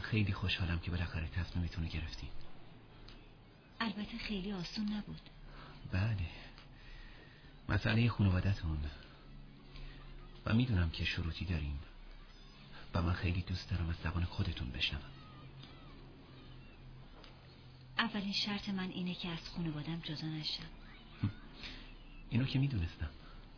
خیلی خوشحالم که بالاخره تصمیمتون رو گرفتین. البته خیلی آسون نبود. بله، مسئله خانواده‌تون و میدونم که شروطی دارین و من خیلی دوست دارم از زبان خودتون بشنوم. اولین شرط من اینه که از خانوادم جدا نشم. اینو که میدونستم.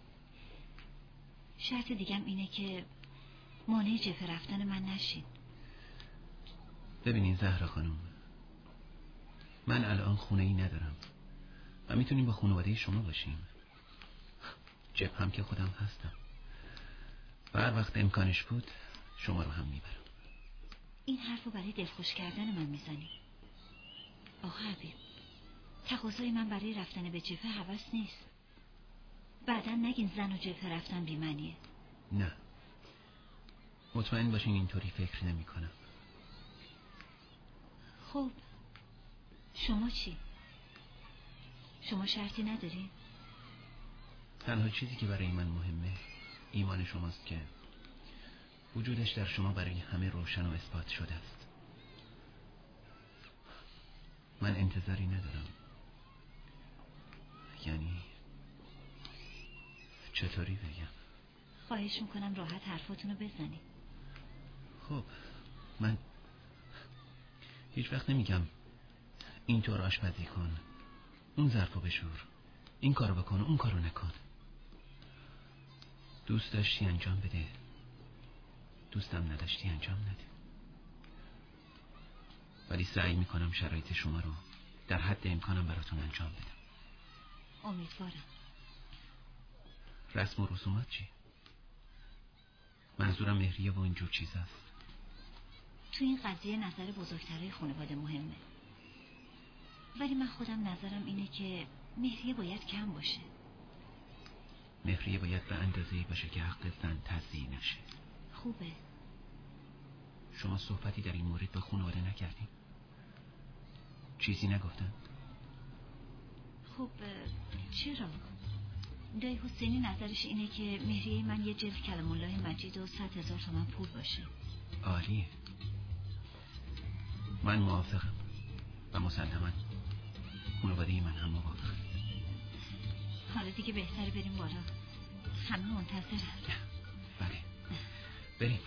شرط دیگم اینه که مانع جبهه رفتن من نشین. ببینین زهرا خانم، من الان خونه ای ندارم و میتونیم با خانواده شما باشیم. جبهه هم که خودم هستم و هر وقت امکانش بود شما رو هم میبرم. این حرفو برای دلخوش کردن من میزنی. آقا حبیب، تقاضای من برای رفتن به جبهه هوس نیست. بعداً نگین زن و جبهه رفتن بی‌معنیه. نه، مطمئن باشین اینطوری فکر نمی کنم. خب شما چی؟ شما شرطی نداری؟ تنها چیزی که برای من مهمه ایمان شماست که وجودش در شما برای همه روشن و اثبات شده است. من انتظاری ندارم. یعنی چطوری بگم؟ خواهش میکنم راحت حرفاتونو بزنی. خب من هیچ وقت نمیگم اینطور آشپزی کن، اون ظرفو بشور، این کارو بکن، اون کارو نکن. دوست داشتی انجام بده، دوستم نداشتی انجام نده. ولی سعی میکنم شرایط شما رو در حد امکانم براتون انجام بدم. امیدوارم. رسم و رسومات چی؟ منظورم مهریه و اینجور چیز است. تو این قضیه نظر بزرگترهای خانواده مهمه، ولی من خودم نظرم اینه که مهریه باید کم باشه. مهریه باید به اندازه‌ای باشه که حق زن تضییع نشه. خوبه. شما صحبتی در این مورد با خانواده نکردین؟ چیزی نگفتن؟ خب چرا؟ دایی حسینی نظرش اینه که مهریه من یه جلد کلام الله مجید و 100,000 تومان پول باشه. عالیه. من موافقم و مسلماً خانواده من هم موافقه. حالا دیگه بهتره بریم بالا، همه منتظرن. بله بریم.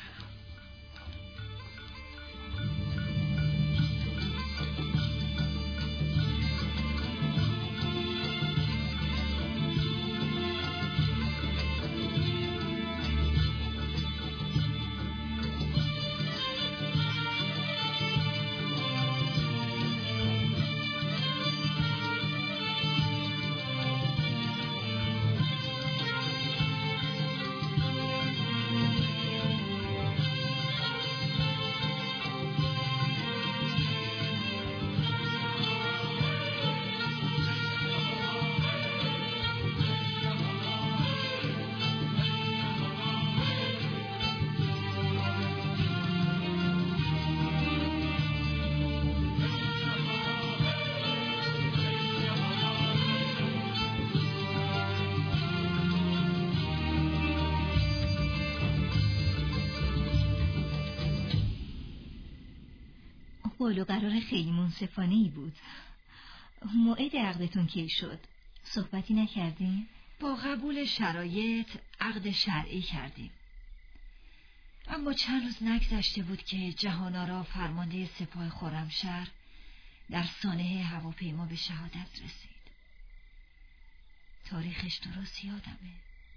قول و قرار خیلی منصفانه‌ای بود. موعد عقدتون کی شد؟ صحبتی نکردیم؟ با قبول شرایط عقد شرعی کردیم، اما چند روز نگذشته بود که جهان‌آرا فرمانده سپاه خرمشهر در سانحه هواپیما به شهادت رسید. تاریخش درست یادمه،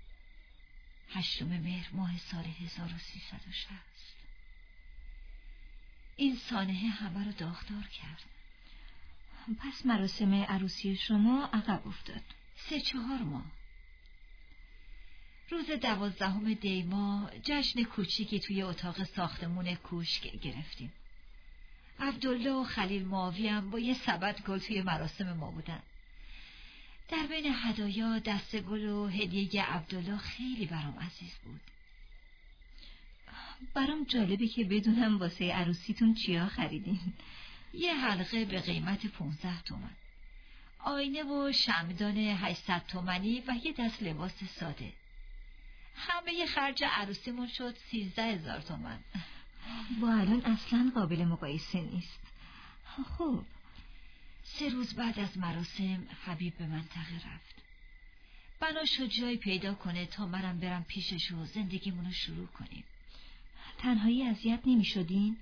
8 مهر ماه سال 1360. این سانحه همه رو داغدار کرد. پس مراسم عروسی شما عقب افتاد. 3-4 ماه. روز 12 دی ماه جشن کوچیکی توی اتاق ساختمون کوشک گرفتیم. عبدالله و خلیل معاوی هم با یه سبد گل توی مراسم ما بودن. در بین هدایا دسته گل و هدیه عبدالله خیلی برام عزیز بود. برام جالبه که بدونم واسه عروسیتون چیا خریدین. یه حلقه به قیمت 15 تومن، آینه و شمعدان 800 تومنی و یه دست لباس ساده. همه خرج عروسیمون شد 13,000 تومن. با الان اصلا قابل مقایسه نیست. خب 3 روز بعد از مراسم حبیب به منطقه رفت. بنا شد جایی پیدا کنه تا منم برم پیشش و زندگیمونو شروع کنیم. تنهایی اذیت نمی شدین؟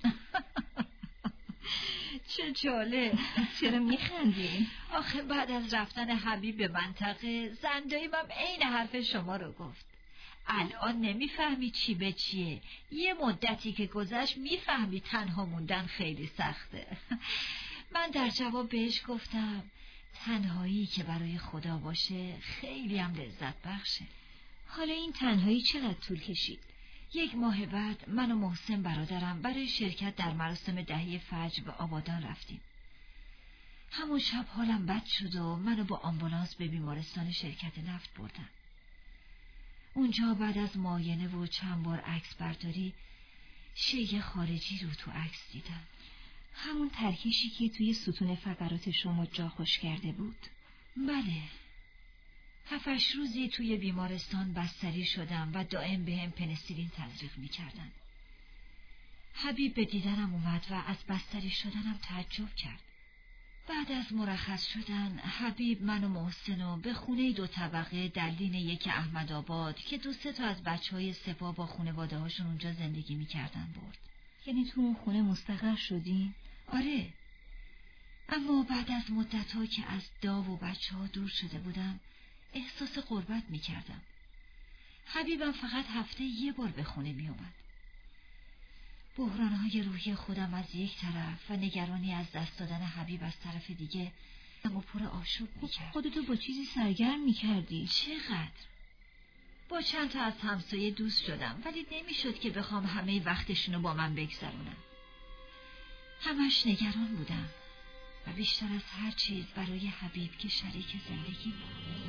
چه جالب. چرا میخندی؟ آخه بعد از رفتن حبیب به منطقه زنداییم هم عین حرف شما رو گفت. الان نمیفهمی چی به چیه. یه مدتی که گذشت میفهمی تنها موندن خیلی سخته. من در جواب بهش گفتم تنهایی که برای خدا باشه خیلی هم لذت بخشه. حالا این تنهایی چقدر طول کشید؟ 1 ماه بعد من و محسن برادرم برای شرکت در مراسم دهی فجر به آبادان رفتیم. همون شب حالم بد شد و منو با آمبولانس به بیمارستان شرکت نفت بردن. اونجا بعد از معاینه و چند بار عکس برداری شیء خارجی رو تو عکس دیدم. همون ترکشی که توی ستون فقرات شما جا خوش کرده بود؟ بله. 7-8 روزی توی بیمارستان بستری شدم و دائم بهم پنیسیلین تزریق می‌کردن. حبیب به دیدنم اومد و از بستری شدنم تعجب کرد. بعد از مرخص شدن حبیب من و محسنو به خونه 2 طبقه در لین 1 احمدآباد که 2-3 تا از بچه‌های سپاه با خانواده هاشون اونجا زندگی می‌کردن برد. یعنی تو اون خونه مستقر شدین؟ آره. اما بعد از مدت‌ها که از داو و بچه‌ها دور شده بودم احساس غربت می‌کردم. حبیبم فقط هفته 1 بار به خونه می‌اومد. بحران‌های روحی خودم از یک طرف و نگرانی از دست دادن حبیب از طرف دیگه اما پر آشوب می‌کرد. خودتو با چیزی سرگرم می‌کردی؟ چقدر؟ با چند تا از همسایه دوست شدم ولی نمی‌شد که بخوام همه وقتشونو با من بگذرونن. همش نگران بودم و بیشتر از هر چیز برای حبیب که شریک زندگی بود.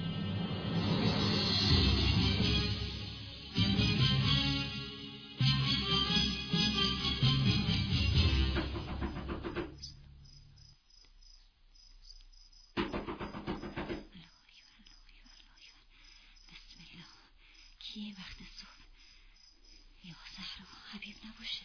کیه وقت صبح؟ یا زهرا حبیب نباشه.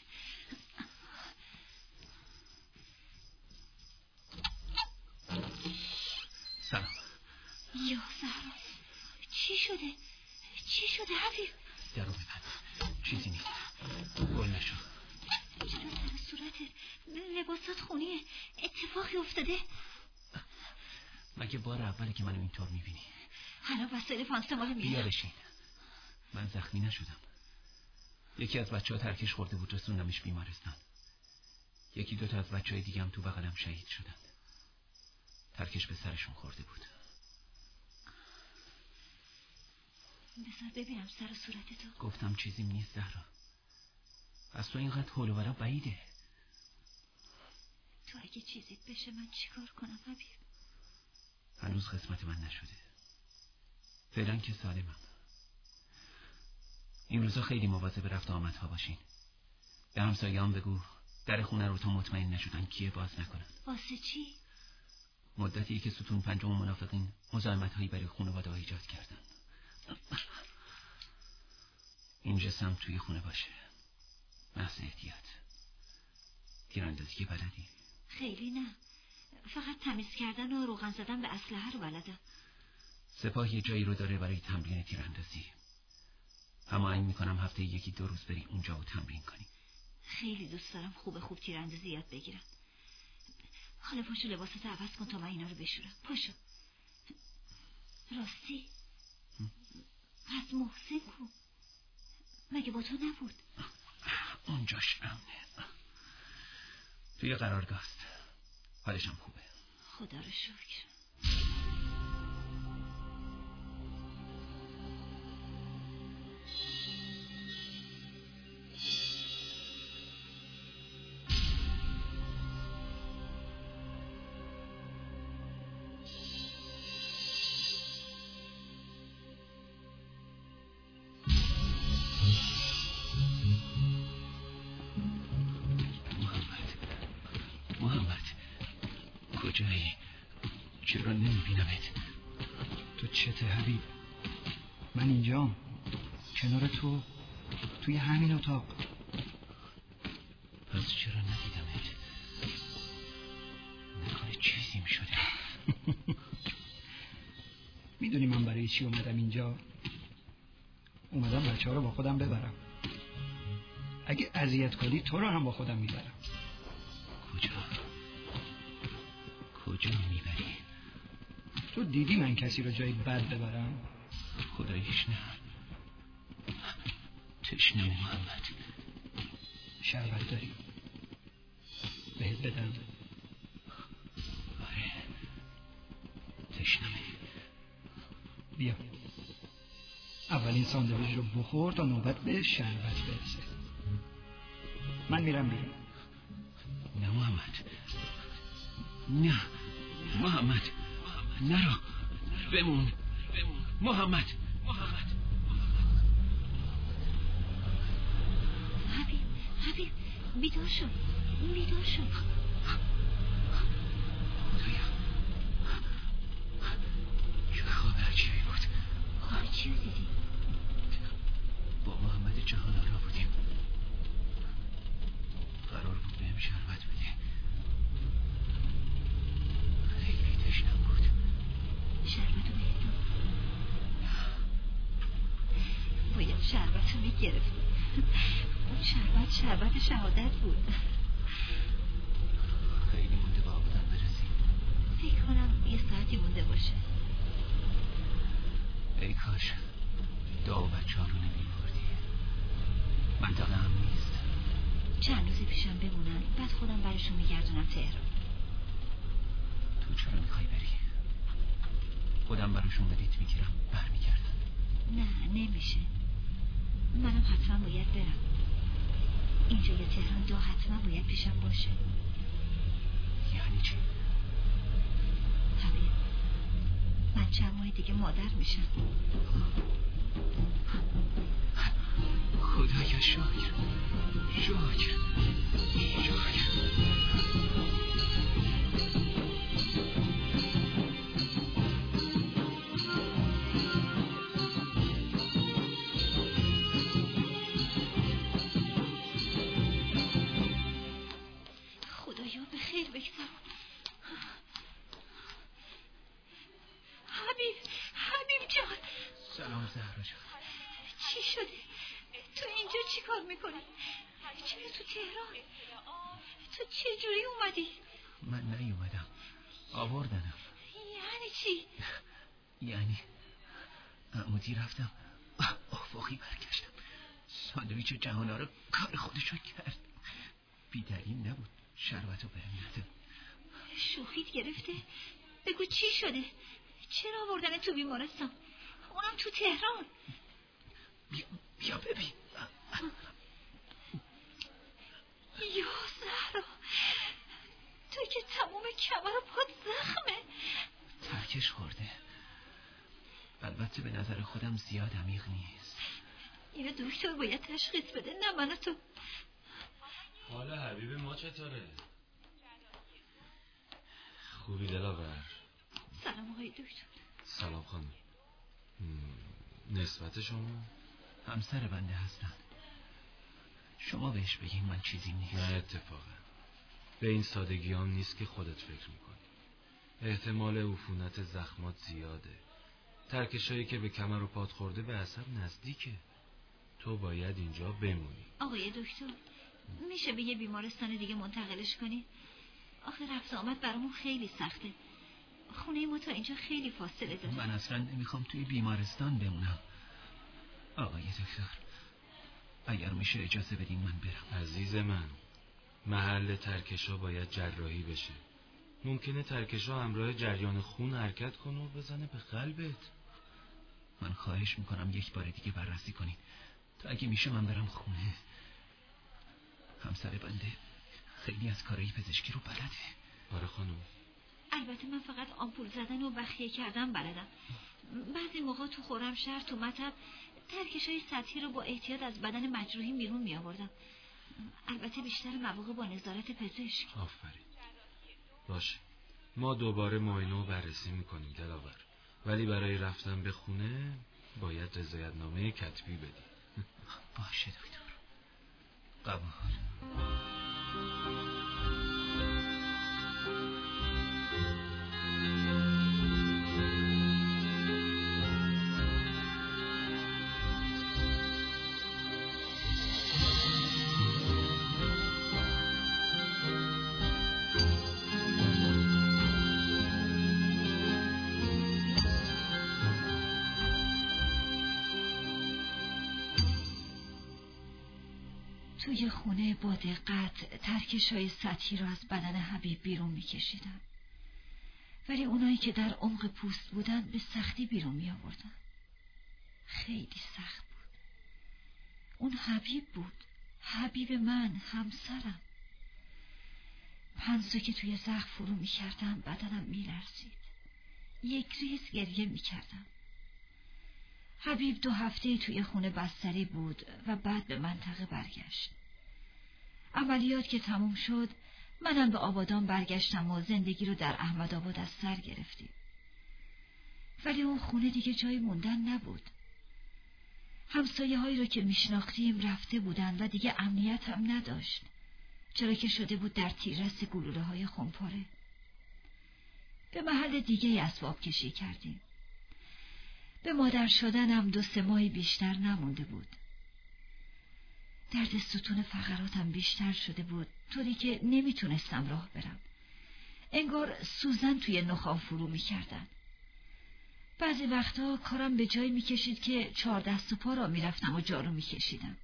سلام. یا زهرا چی شده؟ چی شده حبیب؟ درو ببند. چیزی نیست. گل نشو. چرا سر صورتت؟ لباسات خونیه. اتفاقی افتاده؟ مگه بار اولی که منو اینطور میبینی؟ حالا وسایل پانسمان رو میارم. بیا بشین. من زخمی نشدم. یکی از بچه‌ها ترکش خورده بود رسوندمش بیمارستان. 1-2 تا از بچه‌های دیگه هم تو بغلم شهید شدن. ترکش به سرشون خورده بود. بذار ببینم سر صورتتو. گفتم چیزیم نیست زهرا. از تو اینقدر حول و ولا بعیده. تو اگه چیزیت بشه من چیکار کنم حبیب؟ هنوز قسمت من نشده. فعلا که سالمم. این روزا خیلی مواظب رفت آمدها باشین. به همسایه‌ام بگو در خونه رو تا مطمئن نشدن کیه باز نکنن. واسه چی؟ مدتی که ستون 5 منافقین مزاحمت‌هایی برای خانواده ها ایجاد کردن. این جسم توی خونه باشه. محض احتیاط. تیراندازی که بلدی؟ خیلی نه. فقط تمیز کردن و روغن زدن به اسلحه رو بلدم. سپاه یه جایی رو داره برای تمرین تیراندازی. هماهنگ میکنم هفته 1-2 روز بری اونجا و تمرین کنی. خیلی دوست دارم خوب تیراندازی یاد بگیرم. حالا پاشو لباساتو عوض کن تا من اینا رو بشورم. پاشو. راستی از محسن کو؟ مگه با تو نبود؟ اونجاش امنه. توی قرارگاه است. حالشم خوبه. خدا رو شکر. کجایی؟ چرا نمیبینمت؟ تو چته حبیب؟ من اینجام، کنار تو، توی همین اتاق. میدونی من برای چی اومدم اینجا؟ اومدم بچه ها رو با خودم ببرم. اگه اذیت کنی تو رو هم با خودم میبرم. کجا میبری؟ تو دیدی من کسی رو جای بد ببرم؟ خداییش نه. تشنه محمد. شربت داری؟ بهت بدم؟ آره تشنمه. بیا اولین ساندویچ رو بخور تا نوبت به شربت برسه. من میرم بیرون. نه محمد، نه محمد، نرو، بمون محمد. حبیب بیدار شو. چه خواب عجیبی بود. خواب چی رو دیدی؟ با محمد جهان آرا بودیم. قرار بود بهم شربت بده. خیلی تشنم بود. شربت رو بهتون. باید شربت رو میگرفت. اون شربت شهادت بود. خیلی مونده با آبادان برسیم. فکر کنم یه ساعتی مونده باشه. ای کاش دعا و بچه ها رو نمیبردی. منطقه هم نیست. چند روزی پیشم بمونن بعد خودم برشون میگردونم تهران. تو چرا میخوای بری؟ خودم براشون بدیت میگیرم برمیگردم. نه نمیشه. منم حتما باید برم. اینجا یه تهران دو حتما باید پیشم باشه. یعنی چی؟ حبیب من چند ماه دیگه مادر میشم. خدایا شاکر. خدایا به خیر بگذار. حبیب جان. سلام زهرا جان. چی شده؟ تو اینجا چی کار میکنی؟ چرا تو تهران؟ تو چه جوری اومدی؟ من نیومدم، آوردنم. یعنی چی؟ یعنی عمودی رفتم افقی برگشتم. ساندویچ جهانا رو کار خودشو کرد. بی دلیل نبود. شربتو بهم نده. شوخیت گرفته؟ بگو چی شده؟ چرا آوردن تو بیمارستان؟ اونم تو تهران. بیا ببین. یا زهرا، تو که تموم کمر و پات زخمه. ترکش خورده. البته به نظر خودم زیاد عمیق نیست. اینو دکتر باید تشخیص بده، نه من و تو. حال حبیب ما چطوره؟ خوبی دلاور؟ سلام آقای دکتر. سلام خانم. نسبت شما؟ همسر بنده هستن. شما بهش بگین من چیزی نیست. نه اتفاقا به این سادگی هم نیست که خودت فکر میکنی. احتمال عفونت زخمات زیاده. ترکشایی که به کمر و پات خورده به عصب نزدیکه. تو باید اینجا بمونی. آقای دکتر میشه به یه بیمارستان دیگه منتقلش کنی؟ آخه رفت آمد برامون خیلی سخته. خونه ما تا اینجا خیلی فاصله داره. من اصلا نمیخوام توی بیمارستان بمونم. آقای دکتر اگر میشه اجازه بدین من برم. عزیز من، محل ترکشا باید جراحی بشه. ممکنه ترکشا همراه جریان خون حرکت کنه و بزنه به قلبت. من خواهش میکنم یک بار دیگه بررسی کنین تا اگه میشه من برم خونه. همسر بنده خیلی از کارهای پزشکی رو بلده. آره خانم. البته من فقط آمپول زدن و بخیه کردن بلدم. بعضی موقع تو خرمشهر تو مطب ترکشای سطحی رو با احتیاط از بدن مجروحی بیرون می آوردم. البته بیشتر مواقع با نظارت پزشک. آفرین. باشه، ما دوباره معاینه و بررسی میکنیم دلاور، ولی برای رفتن به خونه باید رضایتنامه کتبی بدی. باشه دکتر، قبول. توی خونه با دقت ترکش‌های سطحی را از بدن حبیب بیرون می‌کشیدم، ولی اونایی که در عمق پوست بودن به سختی بیرون می‌آوردن. خیلی سخت بود. اون حبیب بود، حبیب من، همسرم. پنسو که توی زخم فرو می‌کردم بدنم می‌لرزید. یک ریز گریه می‌کردم. حبیب 2 هفته توی خونه بستری بود و بعد به منطقه برگشت. عملیات که تموم شد، منم به آبادان برگشتم و زندگی رو در احمدآباد از سر گرفتیم. ولی اون خونه دیگه جای موندن نبود. همسایه هایی رو که میشناختیم رفته بودن و دیگه امنیت هم نداشت، چرا که شده بود در تیررس گلوله های خمپاره. به محل دیگه اسباب کشی کردیم. به مادر شدنم 2-3 ماه بیشتر نمونده بود. درد ستون فقراتم بیشتر شده بود، طوری که نمیتونستم راه برم. انگار سوزن توی نخام فرو میکردن. بعضی وقتا کارم به جایی میکشید که 4 دست و پا را میرفتم و جارو میکشیدم.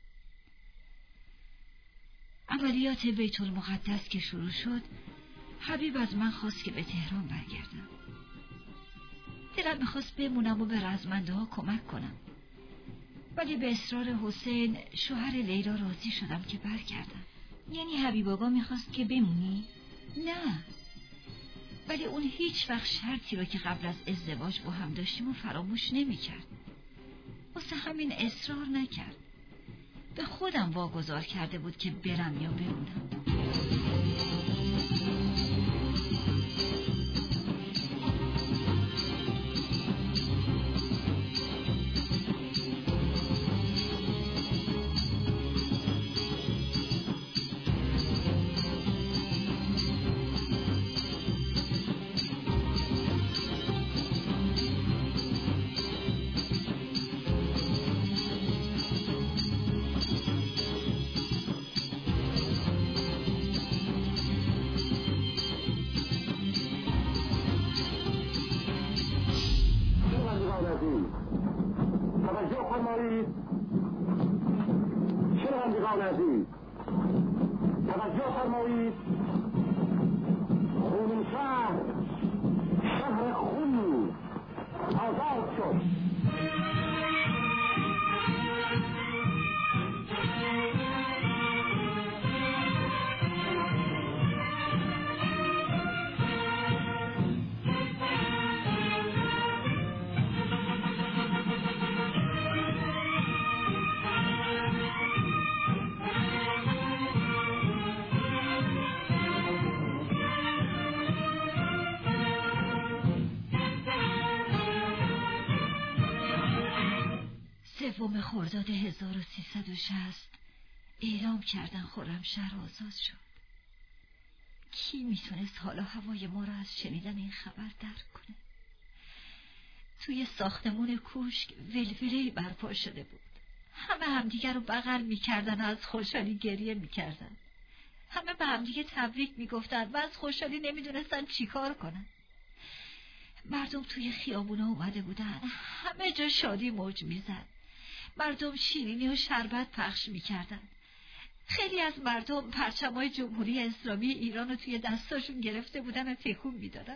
عملیات بیت المقدس که شروع شد، حبیب از من خواست که به تهران برگردم. دلم میخواست بمونم و به رزمنده ها کمک کنم، ولی به اصرار حسین شوهر لیلا راضی شدم که برگردم. یعنی حبیب آقا میخواست که بمونی؟ نه، ولی اون هیچ وقت شرطی رو که قبل از ازدواج با هم داشتیم و فراموش نمی‌کرد. واسه همین اصرار نکرد. به خودم واگذار کرده بود که برم یا بمونم. توجه فرمایید. شنوندگان عزیز، توجه فرمایید. خونشهر، شهر خون آزاد شد. سوم خرداد 1360 اعلام کردن خرمشهر آزاد شد. کی میتونست حال و هوای ما را از شنیدن این خبر درک کنه؟ توی ساختمون کوشک ولوله‌ای برپا شده بود. همه همدیگر رو بغل میکردن و از خوشحالی گریه میکردن. همه به همدیگه تبریک میگفتن و از خوشحالی نمیدونستن چی کار کنن. مردم توی خیابونا اومده بودن، همه جا شادی موج میزد. مردم شیرینی و شربت پخش میکردن. خیلی از مردم پرچمای جمهوری اسلامی ایران رو توی دستاشون گرفته بودن و تکون میدادن.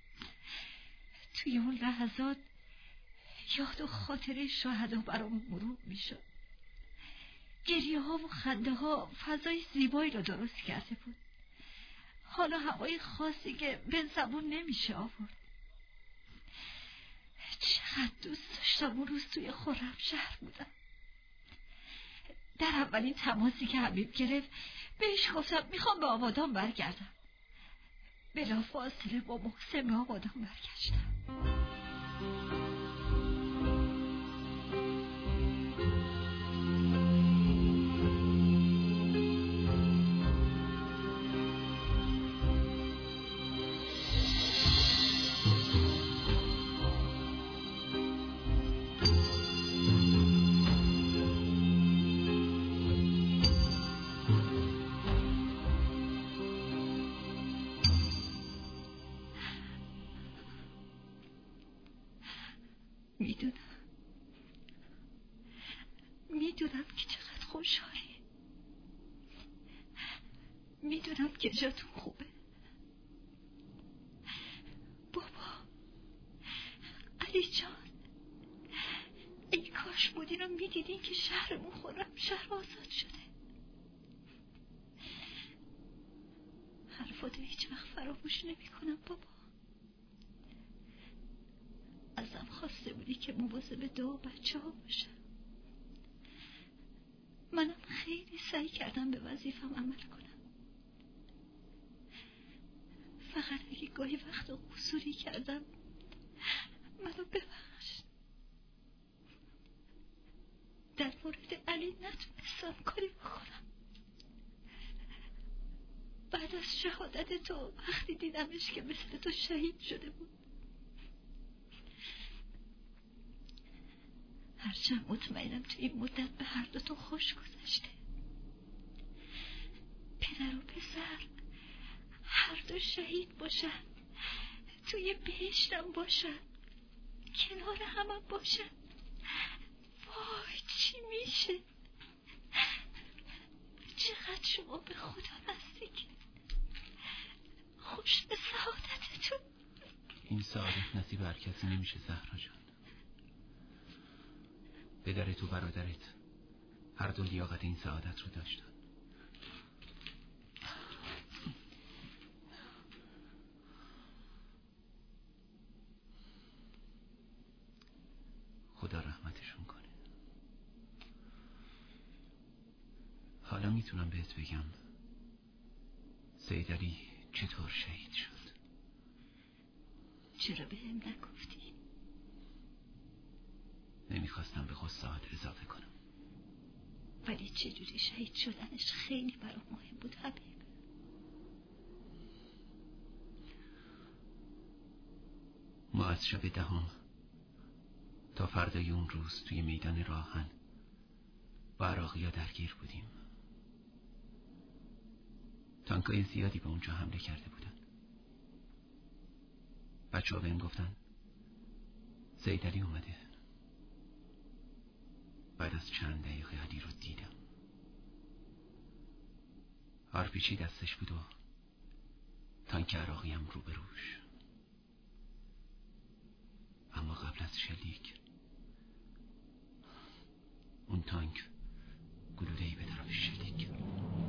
توی اون لحظات یاد و خاطره شهدا برامون مرور میشد. گریه ها و خنده ها فضای زیبایی رو درست کرده بود. حالا هوای خاصی که به زبون نمیشه آورد. چقدر دوست داشتم اون روز توی خرمشهر بودم. در اولین تماسی که حبیب گرفت بهش گفتم میخوام به آبادان برگردم. بلافاصله با محسن به آبادان برگشتم. میدونم که چقدر خوشحالی. میدونم که جاتون خوبه. بابا، علی جان، ای کاش بودین و میدیدین که شهرمون خورم شهر آزاد شده. حرفاتو هیچ وقت فراموش نمی کنم بابا. ازم خواسته بودی که مواظب دو بچه ها باشم. منم خیلی سعی کردم به وظیفم عمل کنم. فقط اگه گاهی وقت قصوری کردم منو ببخش. در مورد علی نتونستم کاری بکنم. بعد از شهادت تو وقتی دیدمش که مثل تو شهید شده بود، هرچند مطمئنم تو این مدت به هر دوتون خوش گذشته، پدر و پسر هر دو شهید باشن، توی بهشتم باشن، کنار همم باشن، وای چی میشه؟ چقدر شما به خدا نزدیک. خوش به سعادتتون. این سعادت نصیب هر کسی نمیشه زهرا جان. پدرت و برادرت هر دو لیاقت این سعادت رو داشتن. خدا رحمتشون کنه. حالا میتونم بهت بگم سید علی چطور شهید شد؟ چرا بهم نگفتی؟ نمیخواستم به غصه‌هات اضافه کنم. ولی چجوری شهید شدنش خیلی برام مهم بود حبیب. ما از شب 10 تا فردای اون روز توی میدان راهن با عراقی‌ها درگیر بودیم. تانکای زیادی به اونجا حمله کرده بودن. بچه‌ها بهم گفتن سید علی اومده. بعد از چند دقیقه علی رو دیدم. آرپیچی دستش بود و تانک عراقی هم روبروش. اما قبل از شلیک اون تانک گلوله‌ای به طرف شلیک کرد.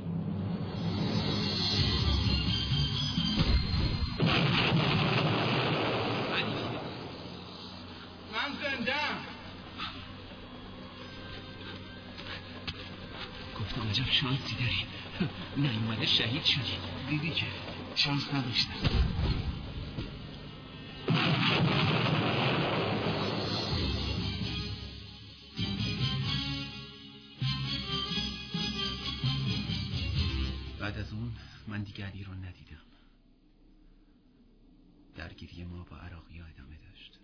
من زنده‌ام. گفتم عجب شانسی داری، نیومده شهید شدی. دیدی که شانس نداشتم. بعد از اون من دیگه علی رو ندیدم. درگیری ما با عراقی‌ها ادامه داشت.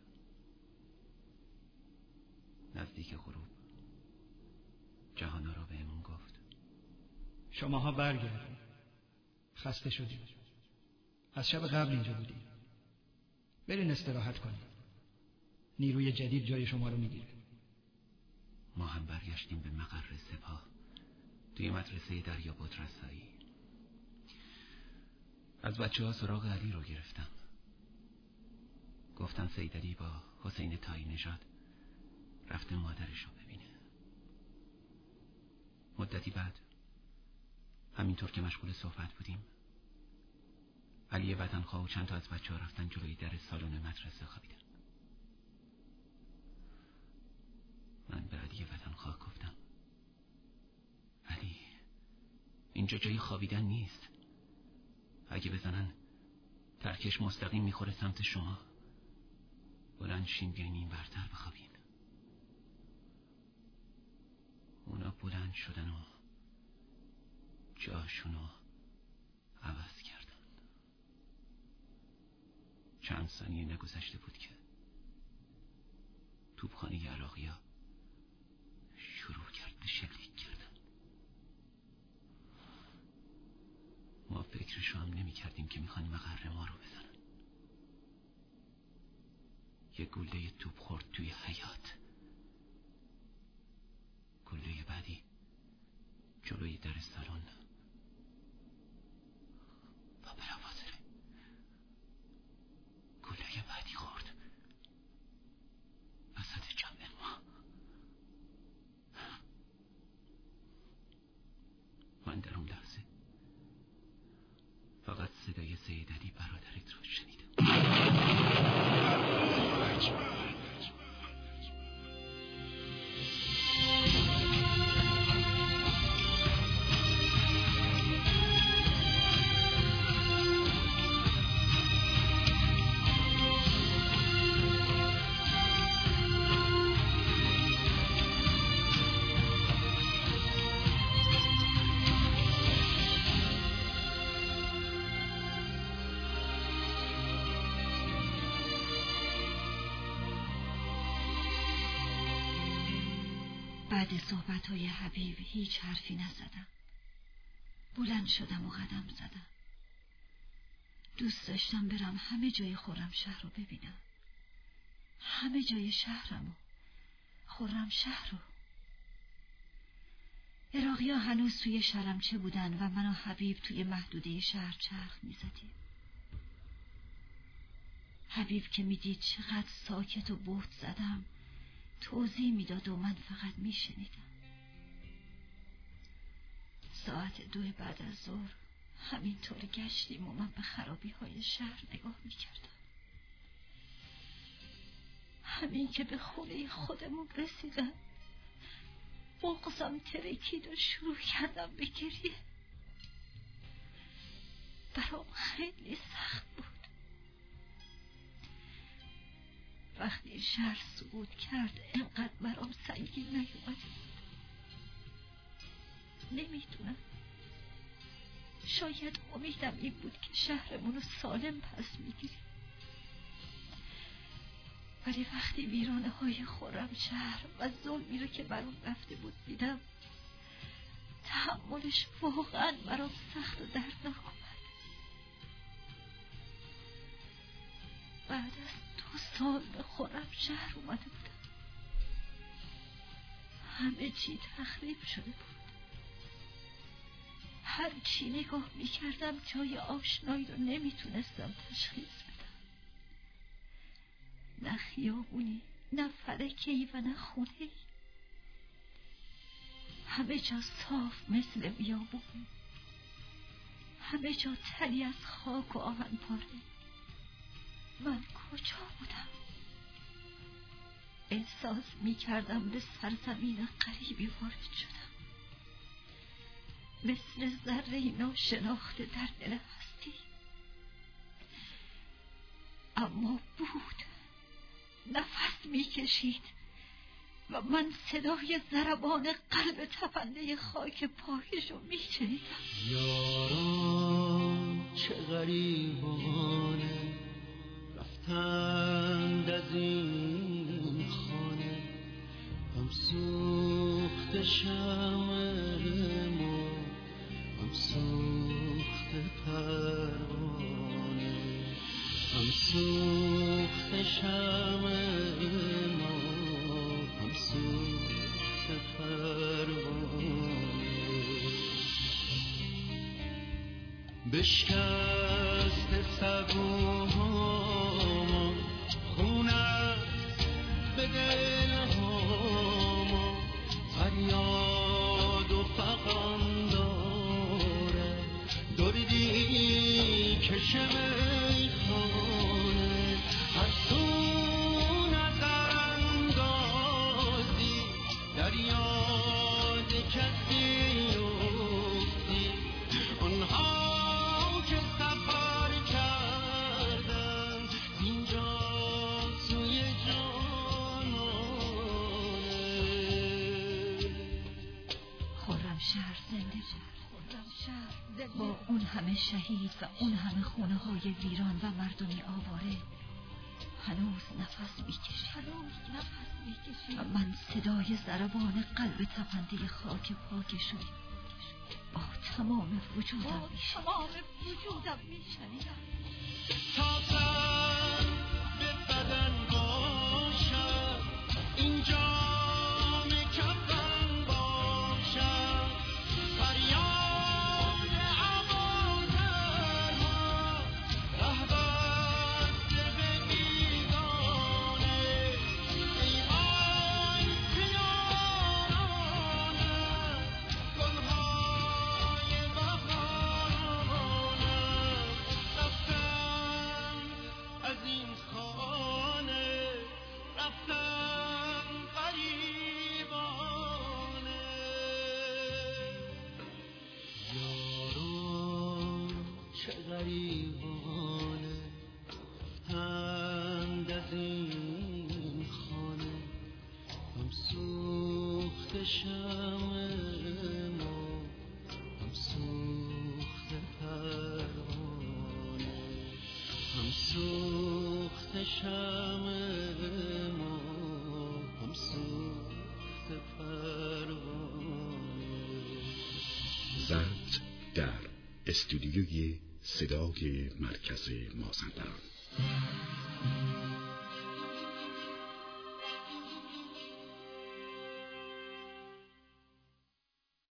نزدیک غروب جهانا را بهمون گفت شماها برگردید. خسته شدیم. از شب قبل اینجا بودیم. برین استراحت کنید. نیروی جدید جای شما رو میگیره. ما هم برگشتیم به مقر سپاه توی مدرسه دریاباد رسایی. از بچه‌ها سراغ علی رو گرفتم. گفتن سید علی با حسین تایی نژاد رفته مادرش رو ببینه. مدتی بعد همینطور که مشغول صحبت بودیم علی وطنخواه و چند تا از بچه‌ها رفتن جلوی در سالن مدرسه خوابیدن. من به علی وطنخواه گفتم علی اینجا جای خوابیدن نیست. اگه بزنن ترکش مستقیم میخوره سمت شما. بلند شین بیاین این برتر بخوابین. اونا بلند شدن و جاشونو عوض کردن. چند ثانیه نگذشته بود که توپخانه عراقی‌ها شروع کرد به شلیک کردن. ما فکرشو هم نمی کردیم که میخوان مقر ما رو بزنن. یه گلوله توپ خورد توی حیاط. گلوله بعدی جلوی در سالن. صدای سید علی برادرت رو شنیدم. بعد صحبت‌های حبیب هیچ حرفی نزدم. بلند شدم و قدم زدم. دوست داشتم برم همه جای خرمشهر رو ببینم. همه جای شهرم و خرمشهر رو. عراقی‌ها هنوز توی شلمچه بودن و من و حبیب توی محدوده شهر چرخ می‌زدیم. حبیب که میدید چقدر ساکت و بهت زدم توضیح میداد و من فقط میشنیدم. ساعت 2 بعد از ظهر همینطور گشتیم و من به خرابی‌های شهر نگاه میکردم. همین که به خونه خودمون رسیدم بغضم ترکید و شروع کردم به گریه. برام خیلی سخت بود. وقتی شهر سقوط کرد اینقدر برام سنگین نیومد. نمیدونم، شاید امیدم این بود که شهرمونو سالم پس میگیریم، ولی وقتی ویرانه های خرمشهر و ظلمی رو که برام رفته بود دیدم تحملش واقعا برام سخت و دردناک اومد. بعد از 2 سال به خرمشهر اومده بودم. همه چی تخریب شده بود. هر چی نگاه میکردم جای آشنایی رو نمیتونستم تشخیص بدم. نه خیابونی، نه فلکه‌ای و نه خونه‌ای. همه جا صاف مثل بیابون. همه جا تلی از خاک و آهن پاره. من کجا بودم؟ احساس میکردم به سرزمین غریبی وارد شدم، مثل ذره ناشناخته در دل هستی. اما بود، نفس میکشید و من صدای ضربان قلب تپنده خاک پایشو میشنیدم. یاران چه غریبانه رفتند از این خانه، هم سوخت شمع ما هم سوخت پروانه، هم سوخت شمع ما هم سوخت پروانه. بشکست سبوها خونه به دلها، فریاد و فغان داره دردی کشه میخانه. هر سون از اندازی در یاد کسی افتی، آنها که سفر کردن اینجا سوی جانانه. خرمشهر زنده بود. با اون همه شهید و اون همه خونه های ویران و مردمی آواره هنوز نفس میکشید و من صدای ضربان قلب تپنده خاک پاکشو با تمام وجودم میشنیدم. تا سر به بدن باشد این جام کفن باشد، فریاد عوازرها رهبر به بیگانه. ای آی پیارانه گلهای بهارانه، چه غریبانه پند از این خانه هم سوخت شمع ما هم سوخت پروانه هم سوخت شمع ما هم سوخت پروانه. ضبط در استودیوی صدای مرکز مازندران.